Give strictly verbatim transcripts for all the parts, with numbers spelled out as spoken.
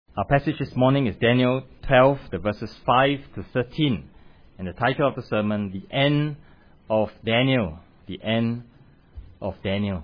Our passage this morning is Daniel twelve, the verses five to thirteen. And the title of the sermon, The End of Daniel. The End of Daniel.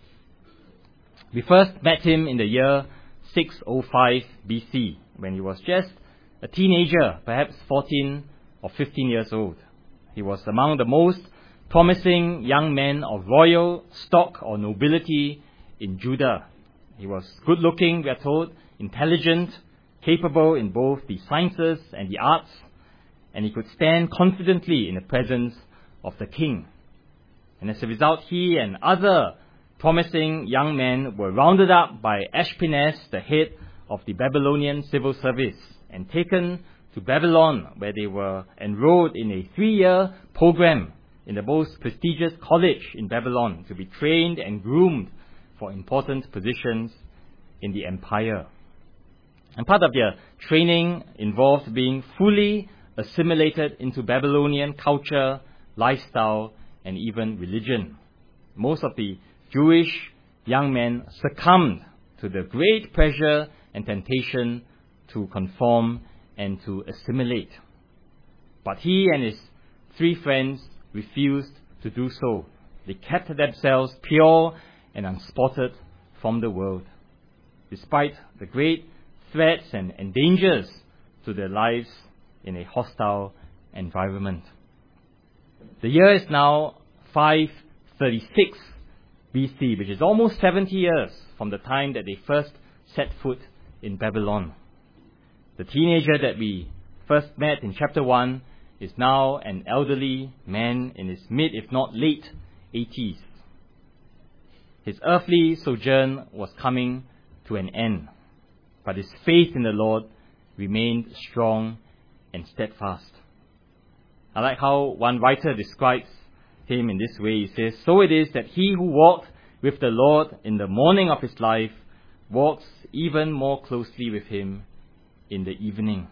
We first met him in the year six oh five B C, when he was just a teenager, perhaps fourteen or fifteen years old. He was among the most promising young men of royal stock or nobility in Judah. He was good-looking, we are told, intelligent, capable in both the sciences and the arts, and he could stand confidently in the presence of the king. And as a result, he and other promising young men were rounded up by Ashpenaz, the head of the Babylonian civil service, and taken to Babylon, where they were enrolled in a three-year program in the most prestigious college in Babylon to be trained and groomed for important positions in the empire. And part of their training involved being fully assimilated into Babylonian culture, lifestyle, and even religion. Most of the Jewish young men succumbed to the great pressure and temptation to conform and to assimilate. But he and his three friends refused to do so. They kept themselves pure and unspotted from the world, despite the great threats and, and dangers to their lives in a hostile environment. The year is now five thirty-six B C, which is almost seventy years from the time that they first set foot in Babylon. The teenager that we first met in chapter one is now an elderly man in his mid, if not late, eighties. His earthly sojourn was coming to an end, but his faith in the Lord remained strong and steadfast. I like how one writer describes him in this way. He says, "So it is that he who walked with the Lord in the morning of his life walks even more closely with him in the evening."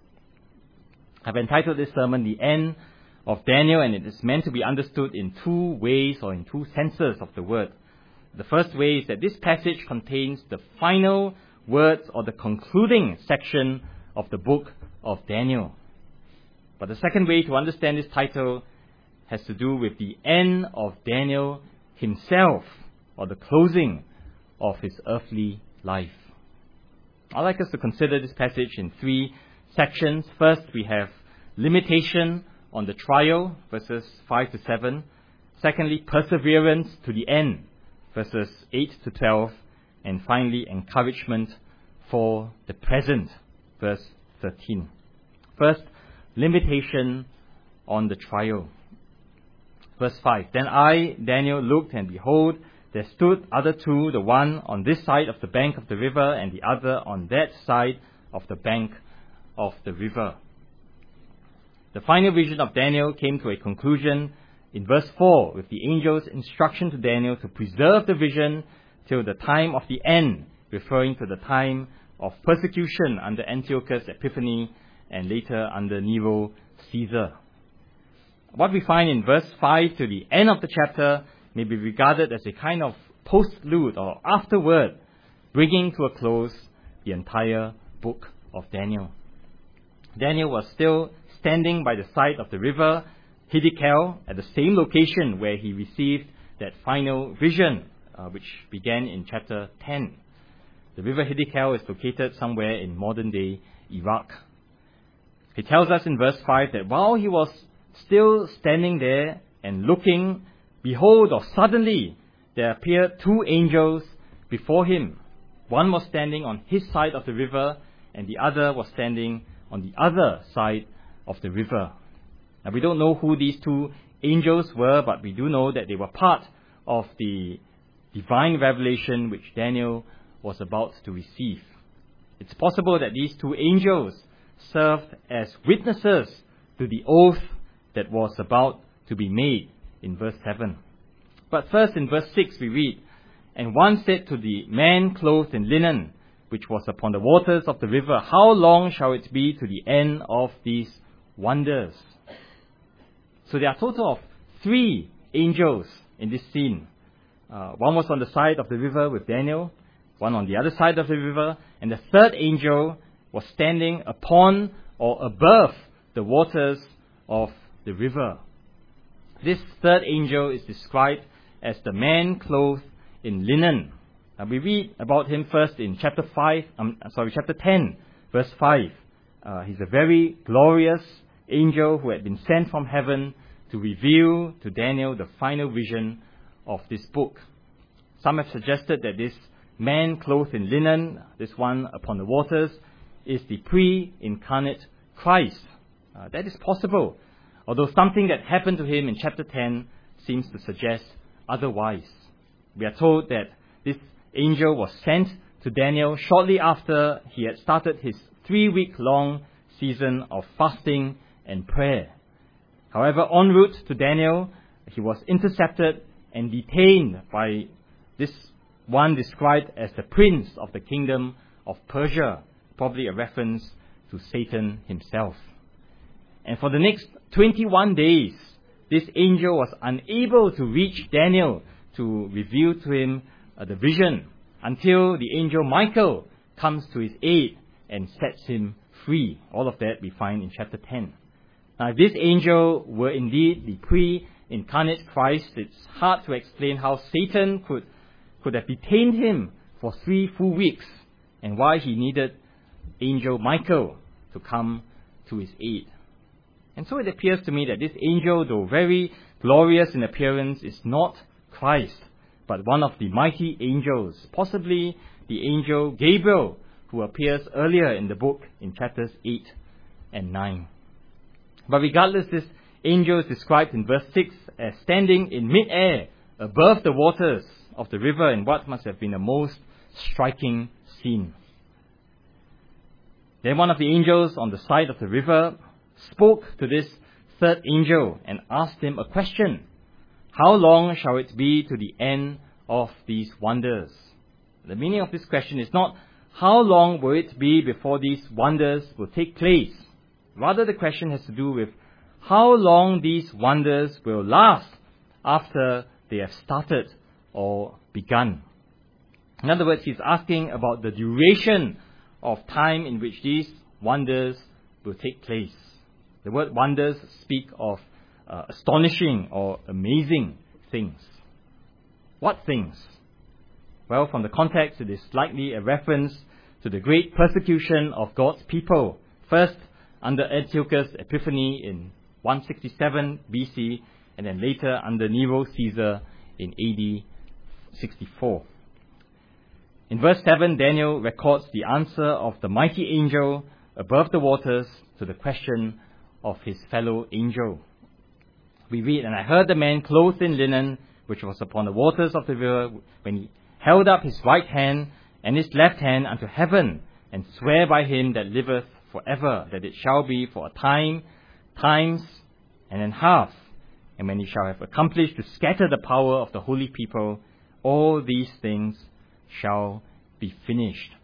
I've entitled this sermon, The End of Daniel, and it is meant to be understood in two ways or in two senses of the word. The first way is that this passage contains the final words or the concluding section of the book of Daniel. But the second way to understand this title has to do with the end of Daniel himself, or the closing of his earthly life. I'd like us to consider this passage in three sections. First, we have limitation on the trial, verses five to seven. Secondly, perseverance to the end, verses eight to twelve. And finally, encouragement for the present, verse thirteen. First, limitation on the trial. Verse five, "Then I, Daniel, looked, and behold, there stood other two, the one on this side of the bank of the river, and the other on that side of the bank of the river." The final vision of Daniel came to a conclusion in verse four, with the angel's instruction to Daniel to preserve the vision till the time of the end, referring to the time of persecution under Antiochus Epiphanes and later under Nero Caesar. What we find in verse five to the end of the chapter may be regarded as a kind of postlude or afterword, bringing to a close the entire book of Daniel. Daniel was still standing by the side of the river Hiddekel, at the same location where he received that final vision, uh, which began in chapter ten. The river Hiddekel is located somewhere in modern-day Iraq. He tells us in verse five that while he was still standing there and looking, behold, or suddenly, there appeared two angels before him. One was standing on his side of the river, and the other was standing on the other side of the river. Now, we don't know who these two angels were, but we do know that they were part of the divine revelation which Daniel was about to receive. It's possible that these two angels served as witnesses to the oath that was about to be made in verse seven. But first, in verse six, we read, "And one said to the man clothed in linen, which was upon the waters of the river, How long shall it be to the end of these wonders?" So there are a total of three angels in this scene. Uh, one was on the side of the river with Daniel, one on the other side of the river, and the third angel was standing upon or above the waters of the river. This third angel is described as the man clothed in linen. Uh, we read about him first in chapter five, um, sorry, chapter ten, verse five. Uh, he's a very glorious angel who had been sent from heaven to reveal to Daniel the final vision of this book. Some have suggested that this man clothed in linen, this one upon the waters, is the pre-incarnate Christ. Uh, that is possible, although something that happened to him in chapter ten seems to suggest otherwise. We are told that this angel was sent to Daniel shortly after he had started his three-week-long season of fasting and prayer. However, en route to Daniel, he was intercepted and detained by this one described as the prince of the kingdom of Persia, probably a reference to Satan himself. And for the next twenty-one days, this angel was unable to reach Daniel to reveal to him uh, the vision until the angel Michael comes to his aid and sets him free. All of that we find in chapter ten. Now, if this angel were indeed the pre-incarnate Christ, it's hard to explain how Satan could, could have detained him for three full weeks and why he needed angel Michael to come to his aid. And so it appears to me that this angel, though very glorious in appearance, is not Christ, but one of the mighty angels, possibly the angel Gabriel, who appears earlier in the book in chapters eight and nine. But regardless, this angel is described in verse six as standing in mid-air above the waters of the river in what must have been a most striking scene. Then one of the angels on the side of the river spoke to this third angel and asked him a question. How long shall it be to the end of these wonders? The meaning of this question is not how long will it be before these wonders will take place. Rather, the question has to do with how long these wonders will last after they have started or begun. In other words, he's asking about the duration of time in which these wonders will take place. The word wonders speak of uh, astonishing or amazing things. What things? Well, from the context, it is likely a reference to the great persecution of God's people, first under Antiochus Epiphanes in one sixty-seven B C, and then later under Nero Caesar in A D sixty-four. In verse seven, Daniel records the answer of the mighty angel above the waters to the question of his fellow angel. We read, "And I heard the man clothed in linen, which was upon the waters of the river, when he held up his right hand and his left hand unto heaven, and swear by him that liveth forever, that it shall be for a time, times, and an half. And when he shall have accomplished to scatter the power of the holy people, all these things shall be finished."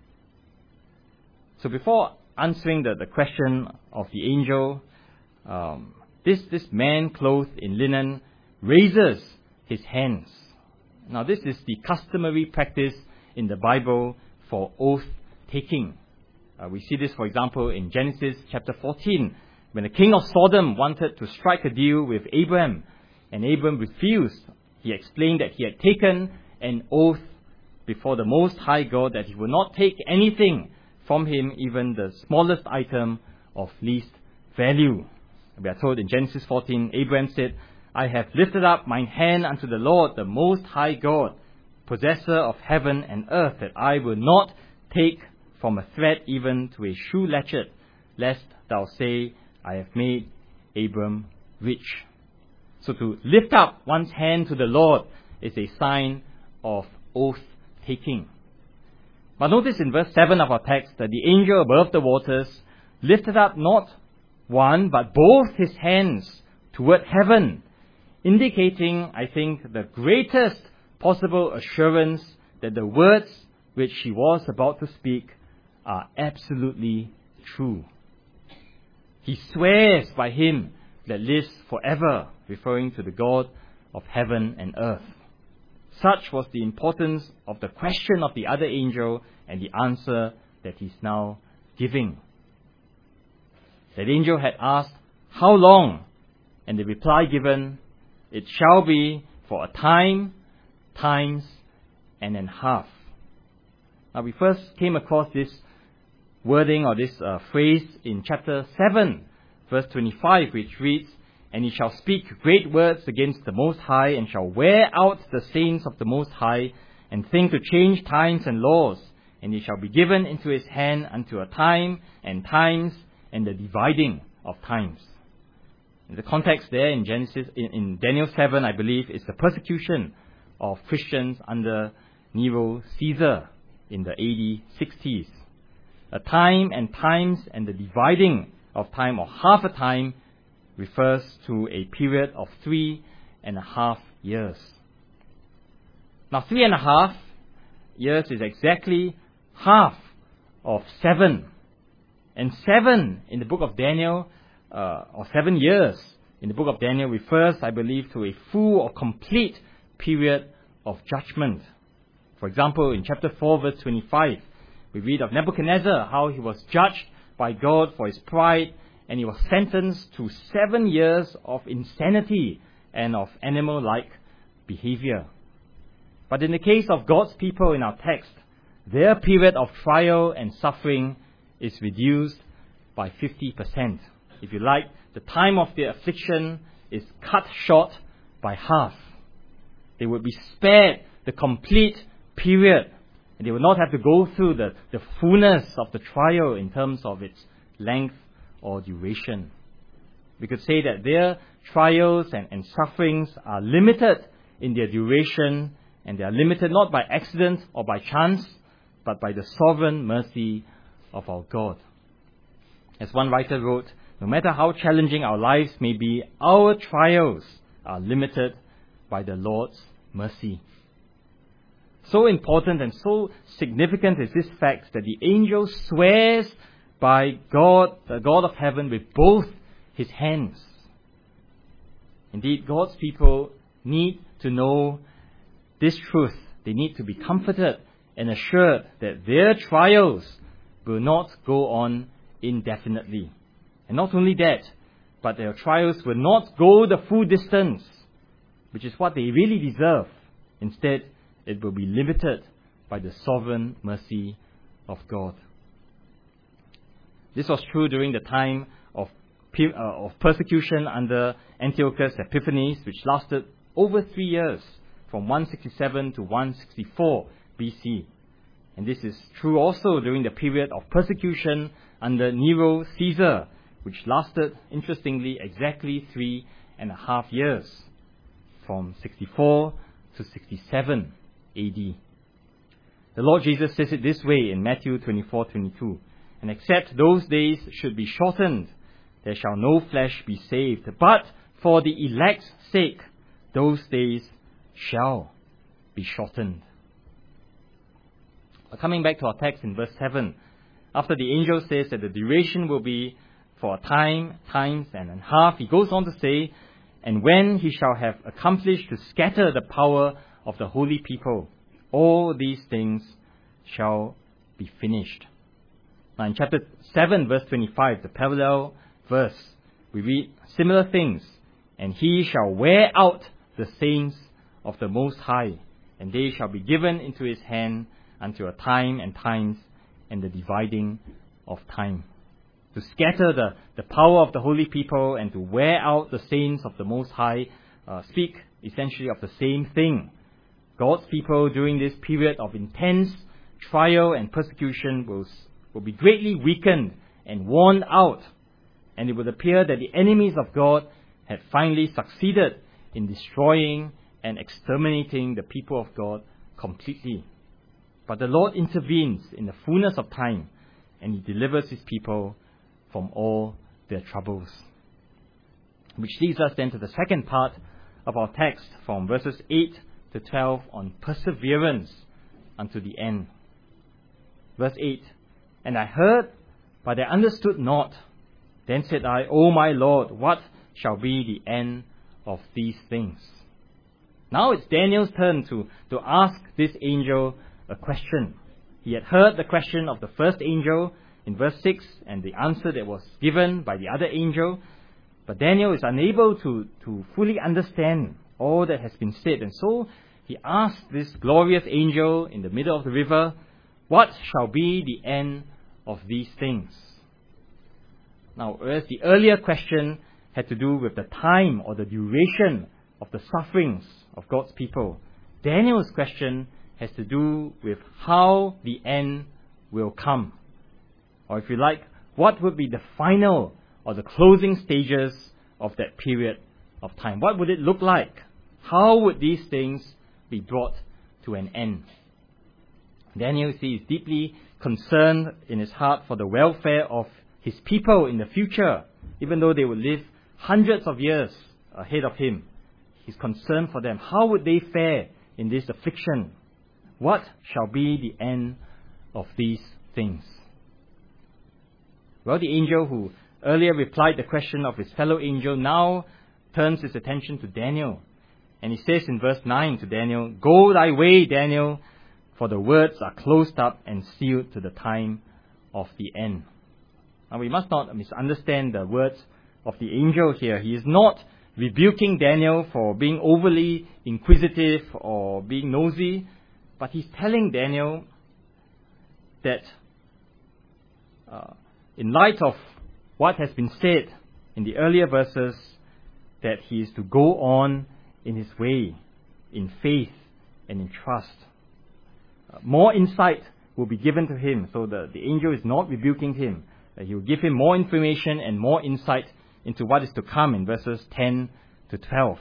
So before answering the, the question of the angel, um, this, this man clothed in linen raises his hands. Now, this is the customary practice in the Bible for oath-taking. Uh, we see this, for example, in Genesis chapter fourteen, when the king of Sodom wanted to strike a deal with Abraham, and Abraham refused. He explained that he had taken an oath before the Most High God that he would not take anything from him, even the smallest item of least value. We are told in Genesis fourteen, Abraham said, "I have lifted up mine hand unto the Lord, the Most High God, possessor of heaven and earth, that I will not take from a thread even to a shoe latchet, lest thou say, I have made Abram rich." So to lift up one's hand to the Lord is a sign of oath-taking. But notice in verse seven of our text that the angel above the waters lifted up not one, but both his hands toward heaven, indicating, I think, the greatest possible assurance that the words which he was about to speak are absolutely true. He swears by him that lives forever, referring to the God of heaven and earth. Such was the importance of the question of the other angel and the answer that he's now giving. That angel had asked, "How long?" And the reply given, "It shall be for a time, times, and an half." Now we first came across this wording or this uh, phrase in chapter seven, verse twenty-five, which reads, "And he shall speak great words against the Most High, and shall wear out the saints of the Most High, and think to change times and laws. And he shall be given into his hand unto a time and times and the dividing of times." The context there in Genesis, in, in Daniel seven, I believe, is the persecution of Christians under Nero Caesar in the A D sixties. A time and times and the dividing of time, or half a time, refers to a period of three and a half years. Now, three and a half years is exactly half of seven. And seven in the book of Daniel, uh, or seven years in the book of Daniel, refers, I believe, to a full or complete period of judgment. For example, in chapter four, verse twenty-five, we read of Nebuchadnezzar, how he was judged by God for his pride, and he was sentenced to seven years of insanity and of animal-like behavior. But in the case of God's people in our text, their period of trial and suffering is reduced by fifty percent. If you like, the time of their affliction is cut short by half. They would be spared the complete period, and they would not have to go through the, the fullness of the trial in terms of its length or duration. We could say that their trials and, and sufferings are limited in their duration, and they are limited not by accident or by chance, but by the sovereign mercy of our God. As one writer wrote, no matter how challenging our lives may be, our trials are limited by the Lord's mercy. So important and so significant is this fact that the angel swears by God, the God of heaven, with both his hands. Indeed, God's people need to know this truth. They need to be comforted and assured that their trials will not go on indefinitely. And not only that, but their trials will not go the full distance, which is what they really deserve. Instead, it will be limited by the sovereign mercy of God. This was true during the time of, uh, of persecution under Antiochus Epiphanes, which lasted over three years, from one sixty-seven to one sixty-four B C. And this is true also during the period of persecution under Nero Caesar, which lasted, interestingly, exactly three and a half years, from sixty-four to sixty-seven A D. The Lord Jesus says it this way in Matthew twenty-four twenty-two, "And except those days should be shortened, there shall no flesh be saved. But for the elect's sake, those days shall be shortened." Coming back to our text in verse seven, after the angel says that the duration will be for a time, times, and a half, he goes on to say, "And when he shall have accomplished to scatter the power of the holy people, all these things shall be finished." Now in chapter seven, verse twenty-five, the parallel verse, we read similar things. "And he shall wear out the saints of the Most High, and they shall be given into his hand until a time and times and the dividing of time." To scatter the, the power of the holy people and to wear out the saints of the Most High uh, speak essentially of the same thing. God's people during this period of intense trial and persecution will, will be greatly weakened and worn out, and it would appear that the enemies of God had finally succeeded in destroying and exterminating the people of God completely. But the Lord intervenes in the fullness of time, and he delivers his people from all their troubles. Which leads us then to the second part of our text, from verses eight to twelve, on perseverance unto the end. Verse eight, "And I heard, but I understood not. Then said I, O my Lord, what shall be the end of these things?" Now it's Daniel's turn to, to ask this angel a question. He had heard the question of the first angel in verse six and the answer that was given by the other angel. But Daniel is unable to, to fully understand all that has been said. And so he asked this glorious angel in the middle of the river, "What shall be the end of these things?" Now, whereas the earlier question had to do with the time or the duration of the sufferings of God's people, Daniel's question has to do with how the end will come. Or if you like, what would be the final or the closing stages of that period of time? What would it look like? How would these things be brought to an end? Daniel, see, is deeply concerned in his heart for the welfare of his people in the future, even though they would live hundreds of years ahead of him. He's concerned for them. How would they fare in this affliction? What shall be the end of these things? Well, the angel who earlier replied the question of his fellow angel now turns his attention to Daniel. And he says in verse nine to Daniel, "Go thy way, Daniel, for the words are closed up and sealed to the time of the end." Now we must not misunderstand the words of the angel here. He is not rebuking Daniel for being overly inquisitive or being nosy, but he's telling Daniel that uh, in light of what has been said in the earlier verses, that he is to go on in his way, in faith and in trust. Uh, more insight will be given to him, so the, the angel is not rebuking him. Uh, he will give him more information and more insight into what is to come in verses ten to twelve.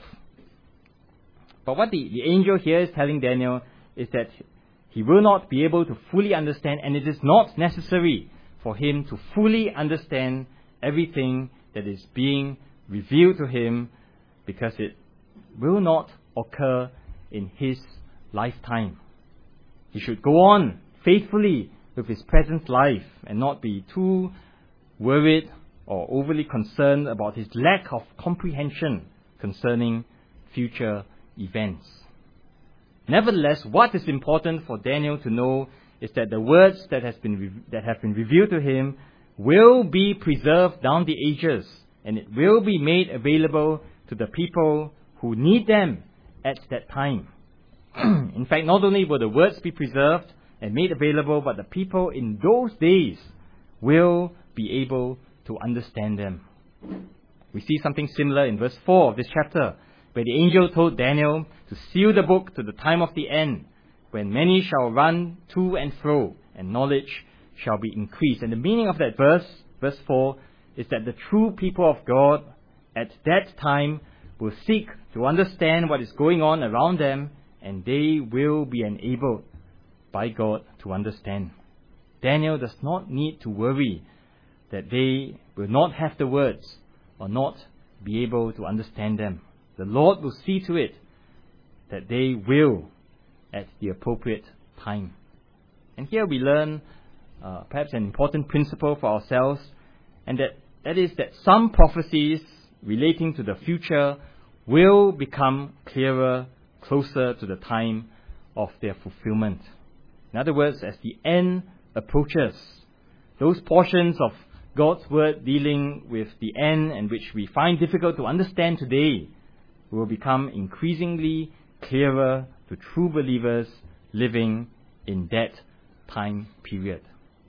But what the, the angel here is telling Daniel is that he will not be able to fully understand, and it is not necessary for him to fully understand everything that is being revealed to him, because it will not occur in his lifetime. He should go on faithfully with his present life and not be too worried or overly concerned about his lack of comprehension concerning future events. Nevertheless, what is important for Daniel to know is that the words that has been re- that have been revealed to him will be preserved down the ages, and it will be made available to the people who need them at that time. In fact, not only will the words be preserved and made available, but the people in those days will be able to understand them. We see something similar in verse four of this chapter, where the angel told Daniel to seal the book to the time of the end, when many shall run to and fro, and knowledge shall be increased. And the meaning of that verse, verse four, is that the true people of God at that time will seek to understand what is going on around them, and they will be enabled by God to understand. Daniel does not need to worry that they will not have the words or not be able to understand them. The Lord will see to it that they will at the appropriate time. And here we learn uh, perhaps an important principle for ourselves, and that, that is that some prophecies relating to the future will become clearer closer to the time of their fulfillment. In other words, as the end approaches, those portions of God's word dealing with the end and which we find difficult to understand today will become increasingly clearer to true believers living in that time period.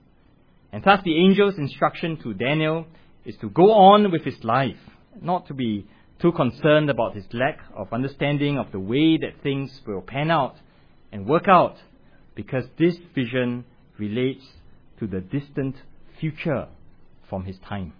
And thus the angel's instruction to Daniel is to go on with his life, not to be too concerned about his lack of understanding of the way that things will pan out and work out, because this vision relates to the distant future from his time.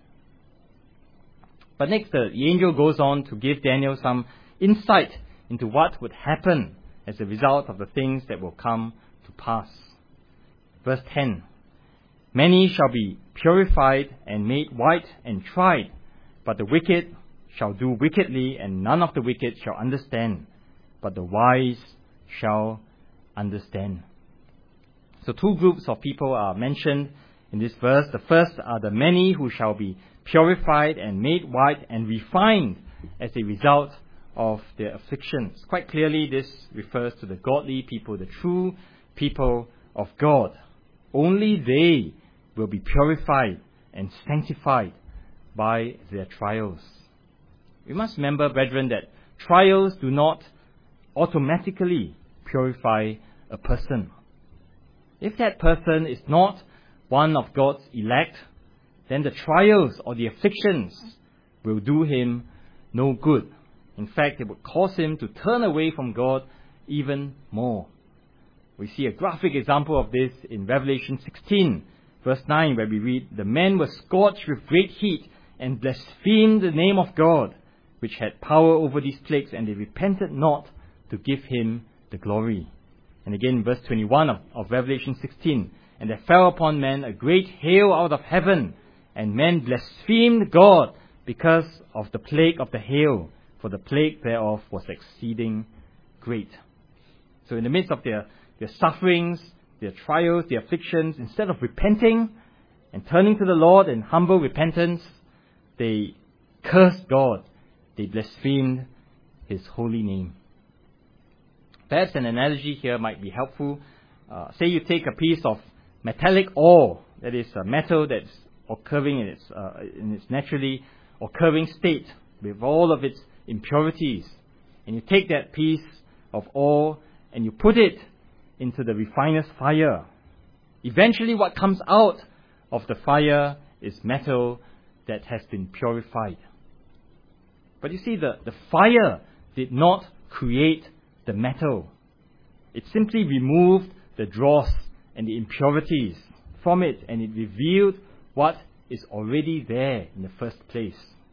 But next, the angel goes on to give Daniel some insight into what would happen as a result of the things that will come to pass. Verse ten, "Many shall be purified and made white and tried, but the wicked shall do wickedly, and none of the wicked shall understand, but the wise shall understand." So two groups of people are mentioned in this verse. The first are the many who shall be purified and made white and refined as a result of their afflictions. Quite clearly, this refers to the godly people, the true people of God. Only they will be purified and sanctified by their trials. We must remember, brethren, that trials do not automatically purify a person. If that person is not one of God's elect, then the trials or the afflictions will do him no good. In fact, it would cause him to turn away from God even more. We see a graphic example of this in Revelation sixteen, verse nine, where we read, "The men were scorched with great heat and blasphemed the name of God, which had power over these plagues, and they repented not to give him the glory." And again, verse twenty-one of, of Revelation sixteen, "And there fell upon men a great hail out of heaven, and men blasphemed God because of the plague of the hail, for the plague thereof was exceeding great." So in the midst of their, their sufferings, their trials, their afflictions, instead of repenting and turning to the Lord in humble repentance, they cursed God. They blasphemed His holy name. Perhaps an analogy here might be helpful. Uh, say you take a piece of metallic ore, that is a metal that's occurring in its, uh, in its naturally occurring state with all of its impurities, and you take that piece of ore and you put it into the refiner's fire. Eventually what comes out of the fire is metal that has been purified. But you see, the, the fire did not create the metal. It simply removed the dross and the impurities from it, and it revealed what is already there in the first place.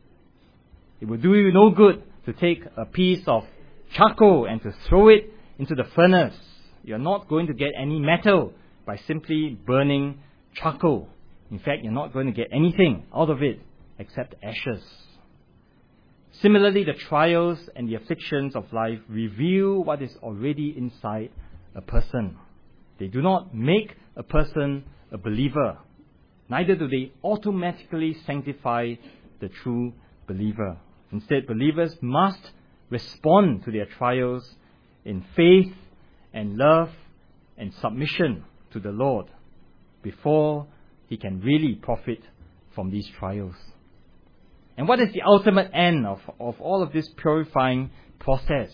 It will do you no good to take a piece of charcoal and to throw it into the furnace. You're not going to get any metal by simply burning charcoal. In fact, you're not going to get anything out of it except ashes. Similarly, the trials and the afflictions of life reveal what is already inside a person. They do not make a person a believer. Neither do they automatically sanctify the true believer. Instead, believers must respond to their trials in faith and love and submission to the Lord before he can really profit from these trials. And what is the ultimate end of, of all of this purifying process?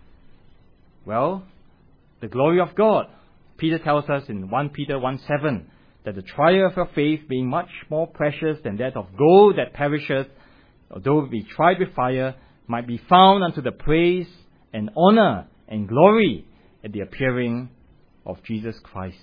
Well, the glory of God. Peter tells us in First Peter one seven that the trial of your faith, being much more precious than that of gold that perisheth, although it be tried with fire, might be found unto the praise and honor and glory at the appearing of Jesus Christ.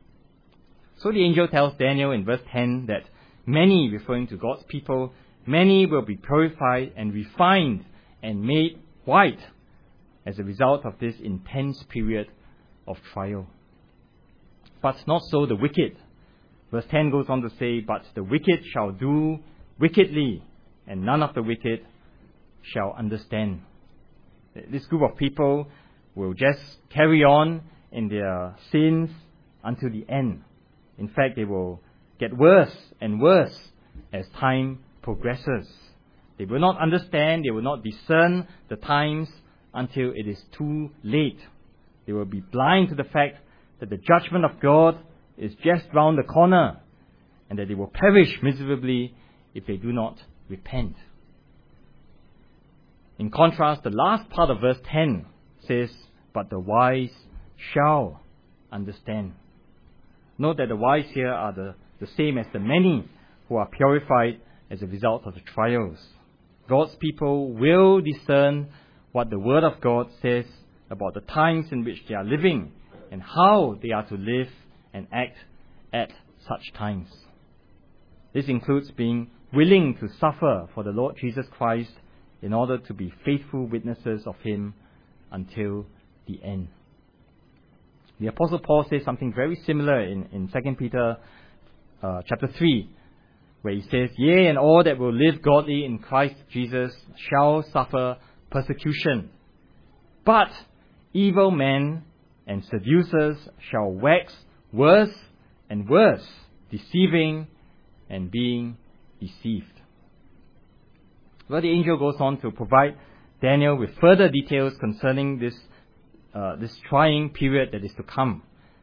So the angel tells Daniel in verse ten that many, referring to God's people, many will be purified and refined and made white as a result of this intense period of trial. But not so the wicked. Verse ten goes on to say, "But the wicked shall do wickedly, and none of the wicked shall understand." This group of people will just carry on in their sins until the end. In fact, they will get worse and worse as time progresses. They will not understand, they will not discern the times until it is too late. They will be blind to the fact that the judgment of God is just round the corner, and that they will perish miserably if they do not repent. In contrast, the last part of verse ten says, "But the wise shall understand." Note that the wise here are the, the same as the many who are purified as a result of the trials. God's people will discern what the Word of God says about the times in which they are living and how they are to live and act at such times. This includes being willing to suffer for the Lord Jesus Christ in order to be faithful witnesses of Him until the end. The Apostle Paul says something very similar in, in Second Peter uh, chapter three, where he says, "Yea, and all that will live godly in Christ Jesus shall suffer persecution. But evil men and seducers shall wax worse and worse, deceiving and being deceived." Well, the angel goes on to provide Daniel with further details concerning this uh, this trying period that is to come.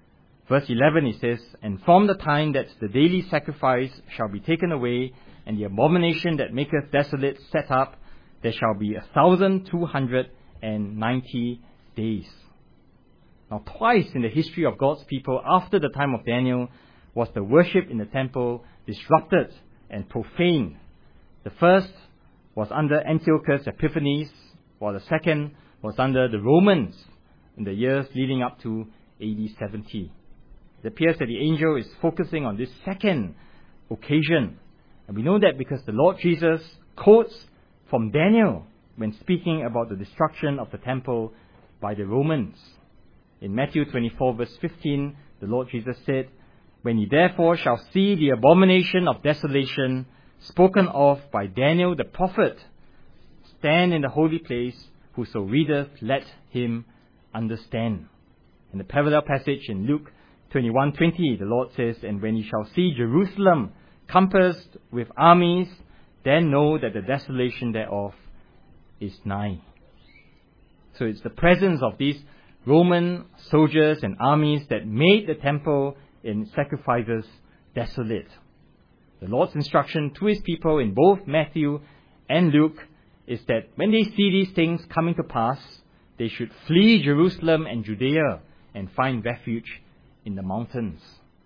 Verse eleven, it says, "And from the time that the daily sacrifice shall be taken away, and the abomination that maketh desolate set up, there shall be a thousand two hundred and ninety days." Now, twice in the history of God's people, after the time of Daniel, was the worship in the temple disrupted and profaned. The first was under Antiochus Epiphanes, while the second was under the Romans in the years leading up to A D seventy. It appears that the angel is focusing on this second occasion. And we know that because the Lord Jesus quotes from Daniel when speaking about the destruction of the temple by the Romans. In Matthew twenty-four verse fifteen, the Lord Jesus said, "When ye therefore shall see the abomination of desolation spoken of by Daniel the prophet, stand in the holy place, whoso readeth, let him understand." In the parallel passage in Luke twenty-one twenty, the Lord says, "And when ye shall see Jerusalem compassed with armies, then know that the desolation thereof is nigh." So it's the presence of these Roman soldiers and armies that made the temple and sacrifices desolate. The Lord's instruction to his people in both Matthew and Luke is that when they see these things coming to pass, they should flee Jerusalem and Judea and find refuge in the mountains.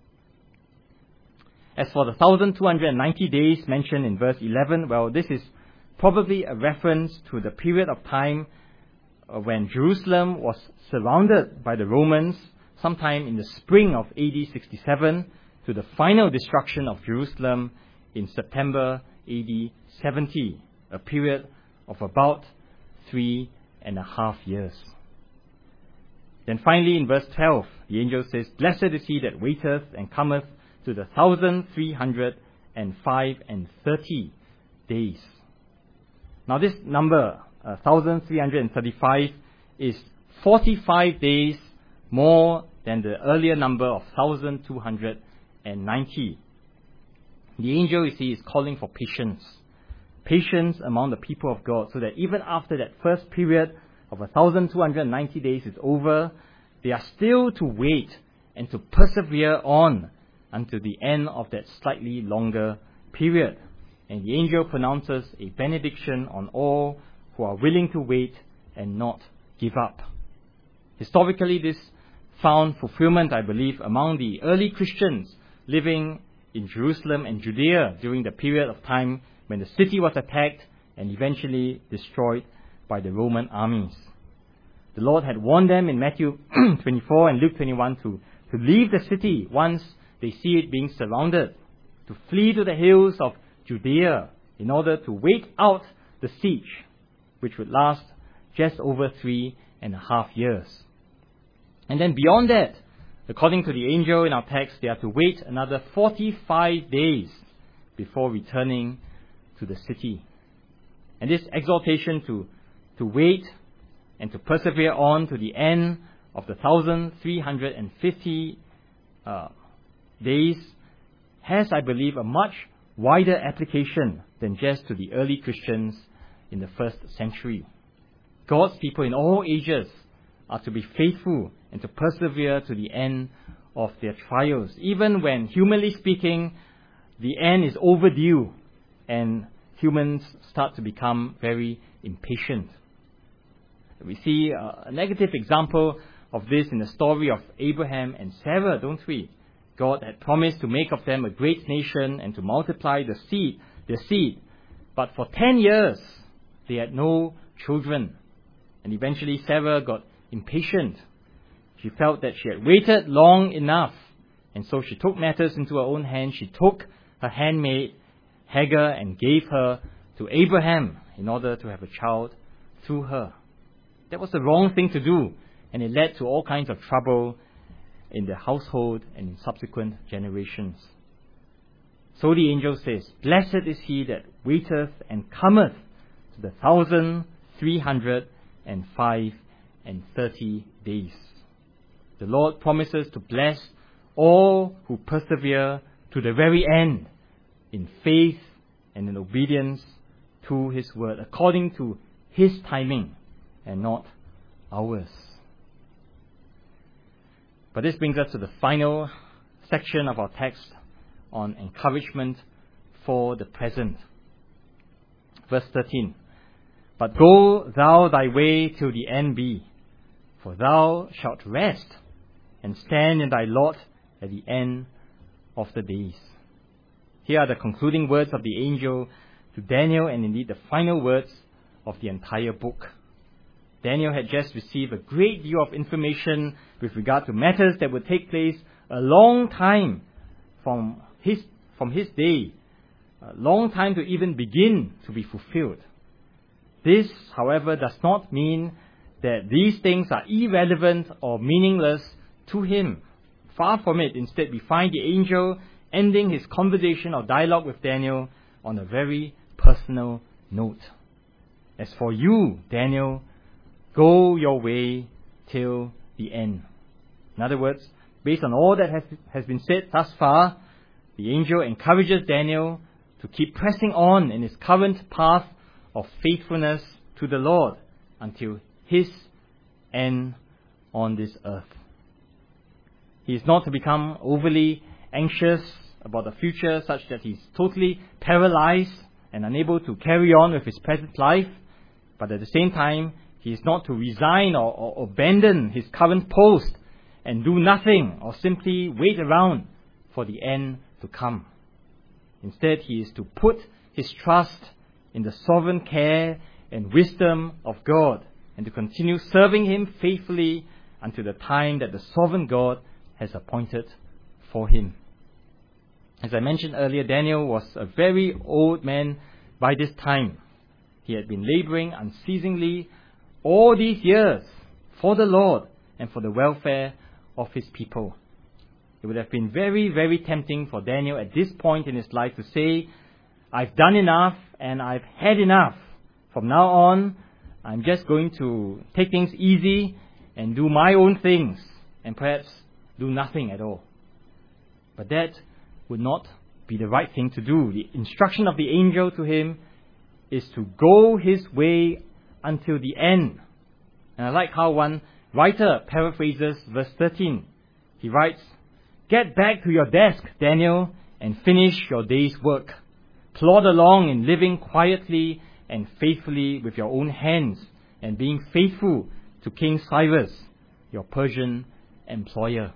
As for the one thousand two hundred ninety days mentioned in verse eleven, well, this is probably a reference to the period of time when Jerusalem was surrounded by the Romans sometime in the spring of A D sixty-seven to the final destruction of Jerusalem in September A D seventy, a period of about three and a half years. Then finally in verse twelve, the angel says, "Blessed is he that waiteth and cometh to the thousand three hundred and five and thirty days." Now this number, uh, one thousand three hundred and thirty-five, is forty-five days more than the earlier number of one thousand two hundred ninety. The angel, you see, is calling for patience. Patience among the people of God, so that even after that first period of one thousand two hundred ninety days is over, they are still to wait and to persevere on until the end of that slightly longer period. And the angel pronounces a benediction on all who are willing to wait and not give up. Historically, this found fulfillment, I believe, among the early Christians living in Jerusalem and Judea during the period of time when the city was attacked and eventually destroyed by the Roman armies. The Lord had warned them in Matthew twenty-four and Luke twenty-one to, to leave the city once they see it being surrounded, to flee to the hills of Judea in order to wait out the siege, which would last just over three and a half years. And then beyond that, according to the angel in our text, they are to wait another forty-five days before returning to the city. And this exhortation to, to wait and to persevere on to the end of the one thousand three hundred fifty uh, days has, I believe, a much wider application than just to the early Christians in the first century. God's people in all ages are to be faithful and to persevere to the end of their trials, even when, humanly speaking, the end is overdue and humans start to become very impatient. We see a negative example of this in the story of Abraham and Sarah, don't we? God had promised to make of them a great nation and to multiply the seed, their seed. But for ten years, they had no children. And eventually Sarah got impatient. She felt that she had waited long enough. And so she took matters into her own hands. She took her handmaid, Hagar, and gave her to Abraham in order to have a child through her. That was the wrong thing to do. And it led to all kinds of trouble in the household and in subsequent generations. So the angel says, "Blessed is he that waiteth and cometh to the thousand three hundred and five and thirty days." The Lord promises to bless all who persevere to the very end in faith and in obedience to his word, according to his timing and not ours. But this brings us to the final section of our text on encouragement for the present. Verse thirteen. But go thou thy way till the end be, for thou shalt rest and stand in thy lot at the end of the days. Here are the concluding words of the angel to Daniel, and indeed the final words of the entire book. Daniel had just received a great deal of information with regard to matters that would take place a long time from his, from his day, a long time to even begin to be fulfilled. This, however, does not mean that these things are irrelevant or meaningless to him. Far from it. Instead, we find the angel ending his conversation or dialogue with Daniel on a very personal note. As for you, Daniel, go your way till the end. In other words, based on all that has, has been said thus far, the angel encourages Daniel to keep pressing on in his current path of faithfulness to the Lord until his end on this earth. He is not to become overly anxious about the future such that he's totally paralyzed and unable to carry on with his present life, but at the same time, he is not to resign or, or abandon his current post and do nothing or simply wait around for the end to come. Instead, he is to put his trust in the sovereign care and wisdom of God and to continue serving him faithfully until the time that the sovereign God has appointed for him. As I mentioned earlier, Daniel was a very old man by this time. He had been laboring unceasingly all these years for the Lord and for the welfare of his people. It would have been very, very tempting for Daniel at this point in his life to say, I've done enough and I've had enough. From now on, I'm just going to take things easy and do my own things and perhaps do nothing at all. But that would not be the right thing to do. The instruction of the angel to him is to go his way until the end. And I like how one writer paraphrases verse thirteen. He writes, "Get back to your desk, Daniel, and finish your day's work. Plod along in living quietly and faithfully with your own hands and being faithful to King Cyrus, your Persian employer."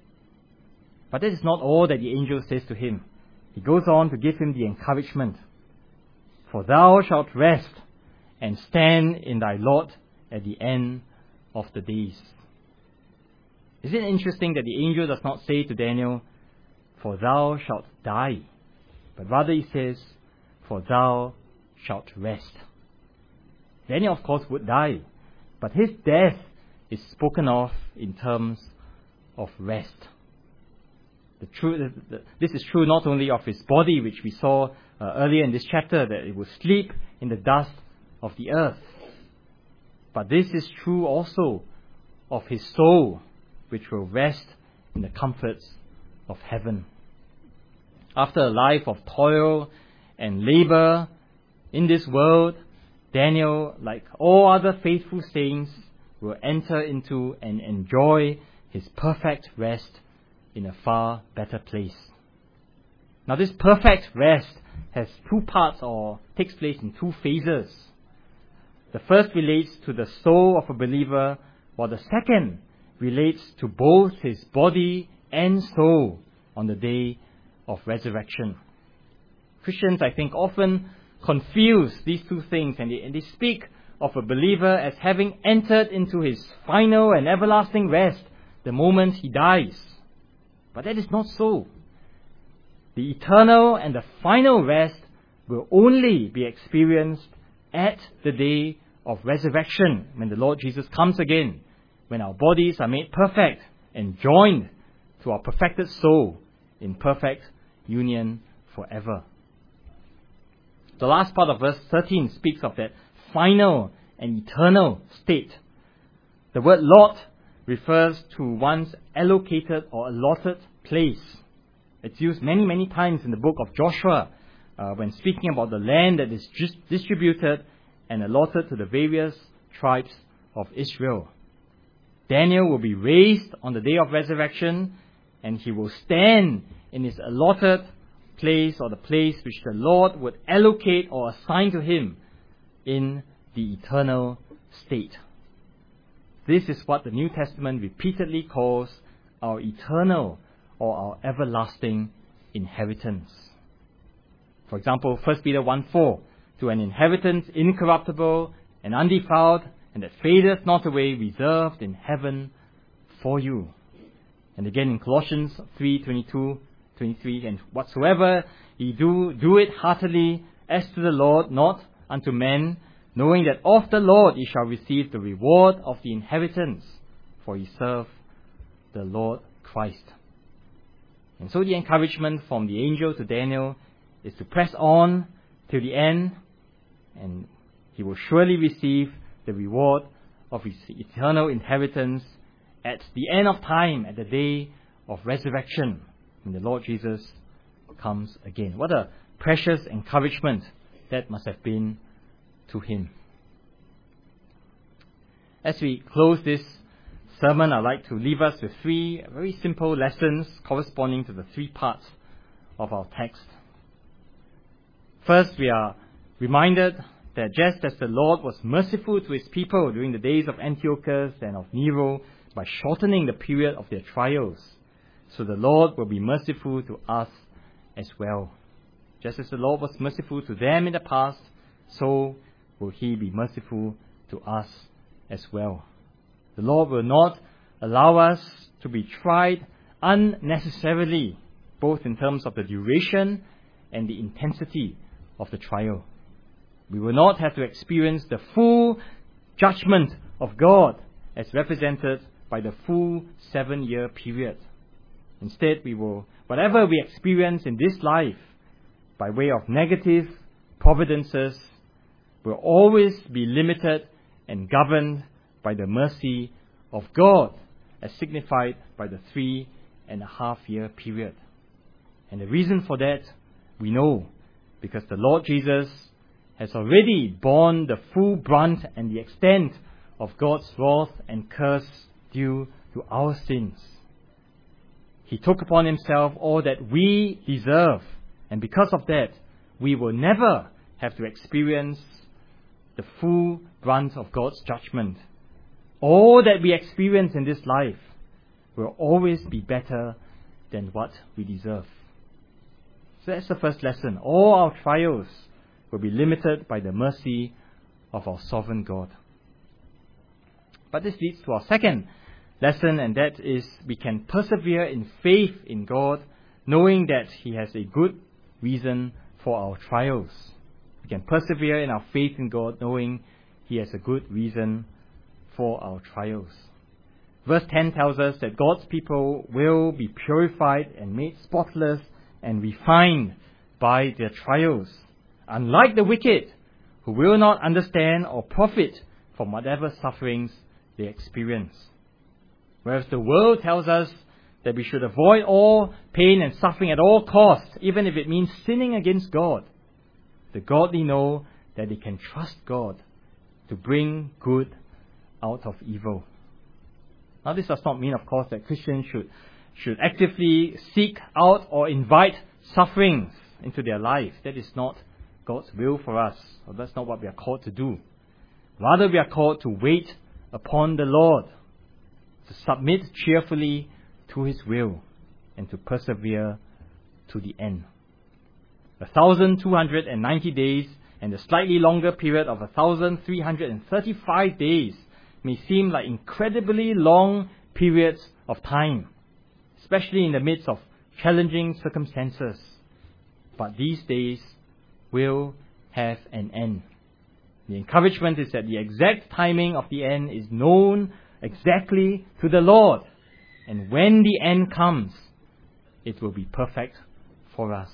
But that is not all that the angel says to him. He goes on to give him the encouragement. "For thou shalt rest and stand in thy lot at the end of the days." Is it interesting that the angel does not say to Daniel, "For thou shalt die," but rather he says, "For thou shalt rest." Daniel, of course, would die, but his death is spoken of in terms of rest. The true, the, this is true not only of his body, which we saw uh, earlier in this chapter, that it will sleep in the dust of the earth, but this is true also of his soul, which will rest in the comforts of heaven. After a life of toil and labor in this world, Daniel, like all other faithful saints, will enter into and enjoy his perfect rest in a far better place. Now, this perfect rest has two parts, or takes place in two phases. The first relates to the soul of a believer, while the second relates to both his body and soul on the day of resurrection. Christians, I think, often confuse these two things, and they, and they speak of a believer as having entered into his final and everlasting rest the moment he dies. But that is not so. The eternal and the final rest will only be experienced at the day of resurrection, when the Lord Jesus comes again, when our bodies are made perfect and joined to our perfected soul in perfect union forever. The last part of verse thirteen speaks of that final and eternal state. The word lot refers to one's allocated or allotted place. It's used many, many times in the book of Joshua uh, when speaking about the land that is just distributed and allotted to the various tribes of Israel. Daniel will be raised on the day of resurrection, and he will stand in his allotted place, or the place which the Lord would allocate or assign to him in the eternal state. This is what the New Testament repeatedly calls our eternal or our everlasting inheritance. For example, First Peter one four, to an inheritance incorruptible and undefiled, and that fadeth not away, reserved in heaven for you. And again in Colossians three twenty-two, twenty-three, and whatsoever ye do, do it heartily as to the Lord, not unto men, knowing that of the Lord ye shall receive the reward of the inheritance, for ye serve the Lord Christ. And so the encouragement from the angel to Daniel is to press on till the end, and he will surely receive the reward of his eternal inheritance at the end of time, at the day of resurrection, when the Lord Jesus comes again. What a precious encouragement that must have been to him. As we close this sermon, I'd like to leave us with three very simple lessons corresponding to the three parts of our text. First, we are reminded that just as the Lord was merciful to his people during the days of Antiochus and of Nero by shortening the period of their trials, so the Lord will be merciful to us as well. Just as the Lord was merciful to them in the past, so will he be merciful to us as well. The Lord will not allow us to be tried unnecessarily, both in terms of the duration and the intensity of the trial. We will not have to experience the full judgment of God as represented by the full seven-year period. Instead, we will, whatever we experience in this life, by way of negative providences, will always be limited and governed by the mercy of God, as signified by the three and a half year period. And the reason for that, we know, because the Lord Jesus has already borne the full brunt and the extent of God's wrath and curse due to our sins. He took upon himself all that we deserve, and because of that, we will never have to experience the full brunt of God's judgment. All that we experience in this life will always be better than what we deserve. So that's the first lesson. All our trials will be limited by the mercy of our sovereign God. But this leads to our second lesson, and that is we can persevere in faith in God, knowing that he has a good reason for our trials. We can persevere in our faith in God, knowing he has a good reason for our trials. Verse ten tells us that God's people will be purified and made spotless and refined by their trials, unlike the wicked, who will not understand or profit from whatever sufferings they experience. Whereas the world tells us that we should avoid all pain and suffering at all costs, even if it means sinning against God, the godly know that they can trust God to bring good out of evil. Now, this does not mean, of course, that Christians should, should actively seek out or invite sufferings into their life. That is not God's will for us, or that's not what we are called to do. Rather, we are called to wait upon the Lord, to submit cheerfully to his will, and to persevere to the end. A thousand two hundred and ninety days and the slightly longer period of a thousand three hundred and thirty-five days may seem like incredibly long periods of time, especially in the midst of challenging circumstances. But these days will have an end. The encouragement is that the exact timing of the end is known exactly to the Lord. And when the end comes, it will be perfect for us.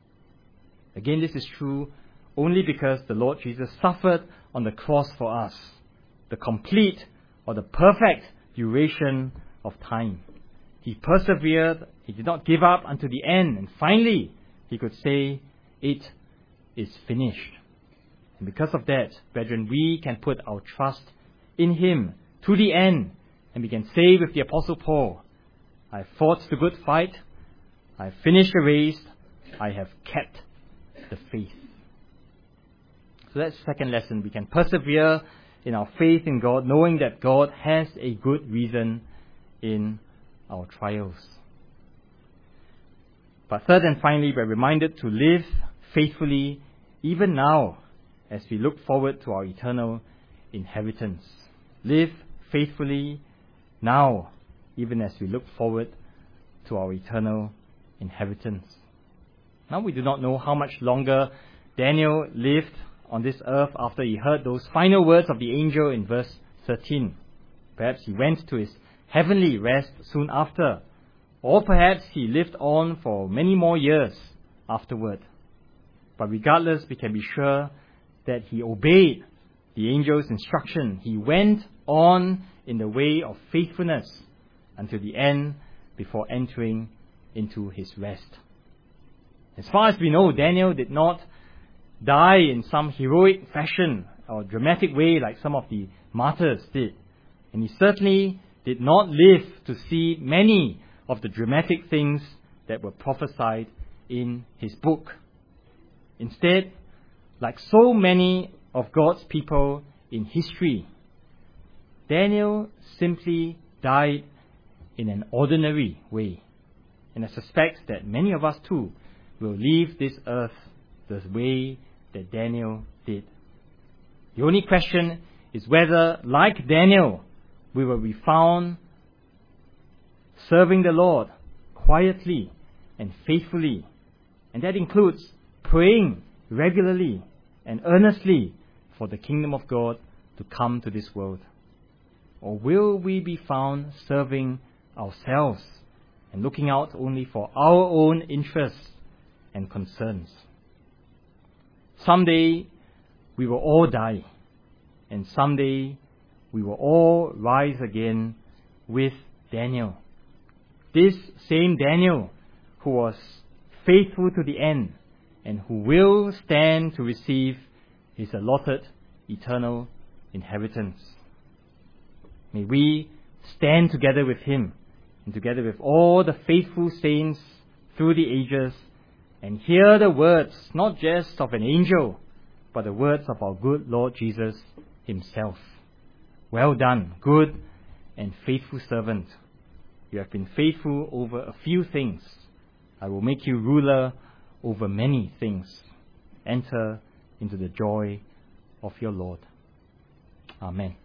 Again, this is true only because the Lord Jesus suffered on the cross for us, the complete or the perfect duration of time. He persevered, he did not give up until the end, and finally he could say, it is finished. And because of that, brethren, we can put our trust in him to the end, And we can say with the Apostle Paul, I have fought the good fight, I have finished the race, I have kept the faith. So that's the second lesson. We can persevere in our faith in God, knowing that God has a good reason in our trials. But third and finally, we're reminded to live faithfully even now as we look forward to our eternal inheritance. Live faithfully now, even as we look forward to our eternal inheritance. Now we do not know how much longer Daniel lived on this earth after he heard those final words of the angel in verse thirteen. Perhaps he went to his heavenly rest soon after, or perhaps he lived on for many more years afterward. But regardless, we can be sure that he obeyed the angel's instruction. He went on in the way of faithfulness until the end before entering into his rest. As far as we know, Daniel did not die in some heroic fashion or dramatic way like some of the martyrs did. And he certainly did not live to see many of the dramatic things that were prophesied in his book. Instead, like so many of God's people in history, Daniel simply died in an ordinary way. And I suspect that many of us too will leave this earth the way that Daniel did. The only question is whether, like Daniel, we will be found serving the Lord quietly and faithfully. And that includes praying regularly and earnestly for the kingdom of God to come to this world. Or will we be found serving ourselves and looking out only for our own interests and concerns? Someday we will all die, and someday we will all rise again with Daniel. This same Daniel who was faithful to the end and who will stand to receive his allotted eternal inheritance. May we stand together with him and together with all the faithful saints through the ages and hear the words not just of an angel, but the words of our good Lord Jesus himself. Well done, good and faithful servant. You have been faithful over a few things. I will make you ruler over many things. Enter into the joy of your Lord. Amen.